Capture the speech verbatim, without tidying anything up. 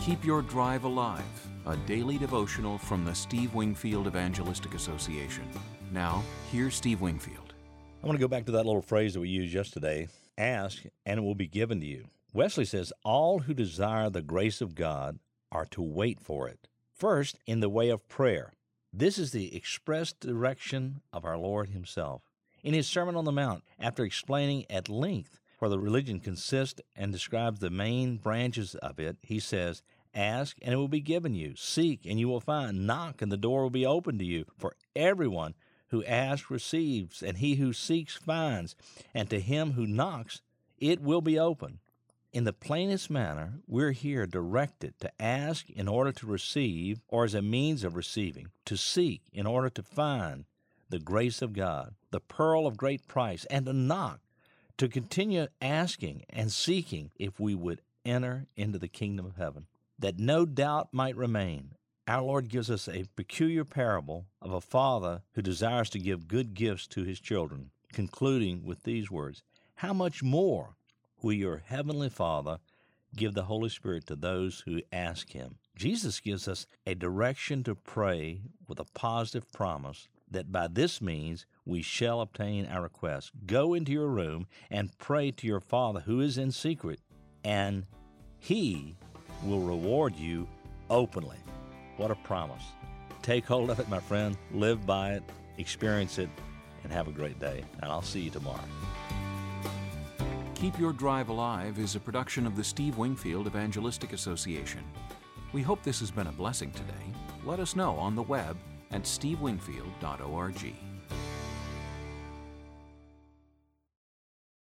Keep Your Drive Alive, a daily devotional from the Steve Wingfield Evangelistic Association. Now, here's Steve Wingfield. I want to go back to that little phrase that we used yesterday, ask and it will be given to you. Wesley says, all who desire the grace of God are to wait for it. First, in the way of prayer. This is the express direction of our Lord Himself. In His Sermon on the Mount, after explaining at length where the religion consists and describes the main branches of it, He says, ask, and it will be given you. Seek, and you will find. Knock, and the door will be opened to you. For everyone who asks receives, and he who seeks finds, and to him who knocks it will be open. In the plainest manner, we're here directed to ask in order to receive, or as a means of receiving, to seek in order to find the grace of God, the pearl of great price, and to knock, to continue asking and seeking if we would enter into the kingdom of heaven. That no doubt might remain, our Lord gives us a peculiar parable of a father who desires to give good gifts to his children, concluding with these words, how much more will your heavenly Father give the Holy Spirit to those who ask Him? Jesus gives us a direction to pray with a positive promise that by this means we shall obtain our request. Go into your room and pray to your Father who is in secret, and He will reward you openly. What a promise. Take hold of it, my friend. Live by it, experience it, and have a great day. And I'll see you tomorrow. Keep Your Drive Alive is a production of the Steve Wingfield Evangelistic Association. We hope this has been a blessing today. Let us know on the web at steve wingfield dot org.